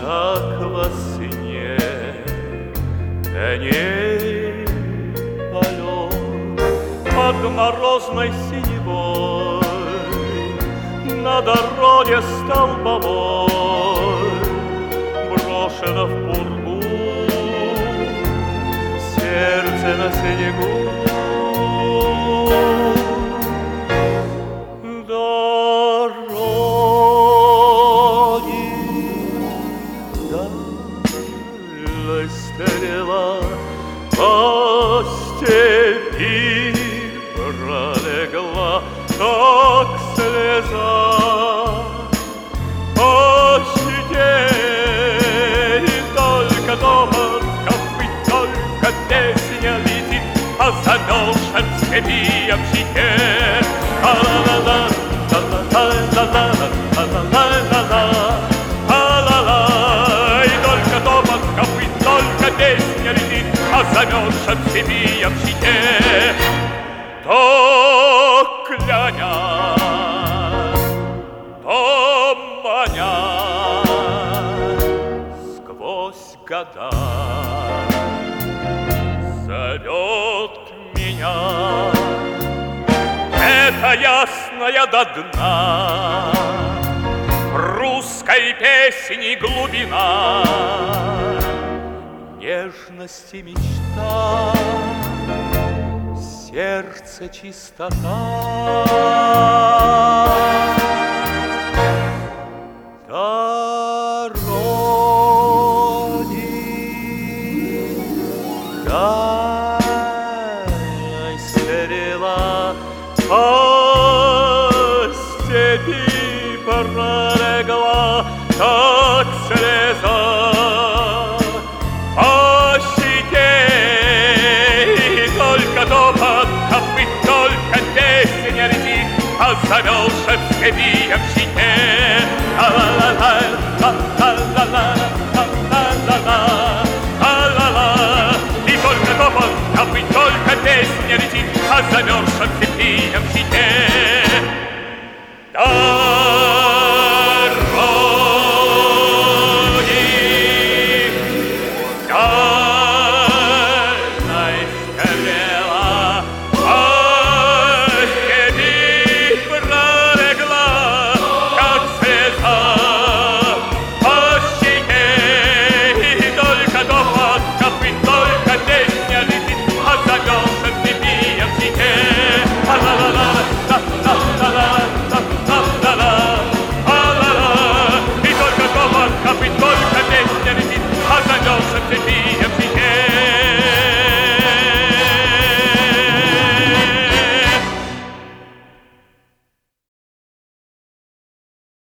как во сне, коней полет под морозной синевой, на дороге столбовой брошено в пургу сердце на снегу. Стрела по степи пролегла, как слеза по щеке, и только топот копыт, только песня летит по замерзшим степям щеке. А-ла-ла-ла, а-ла-ла-ла, а-ла-ла-ла, а-ла-ла, и только топот копыт, только песня летит по замерзшим степям щеке. То клянят, то манят сквозь года, зовет меня эта ясная до дна русской песни глубина, нежность и мечта, сердце чистота. Дороги дальней стрела по степи пролегла, как слеза по щеке, и только топот копыт, только песня летит по замерзшим степям щеке. А-ла-ла-ла, а-ла-ла-ла, а-ла-ла-ла, а-ла-ла, и только топот копыт, только песня летит по замерзшим степям щеке.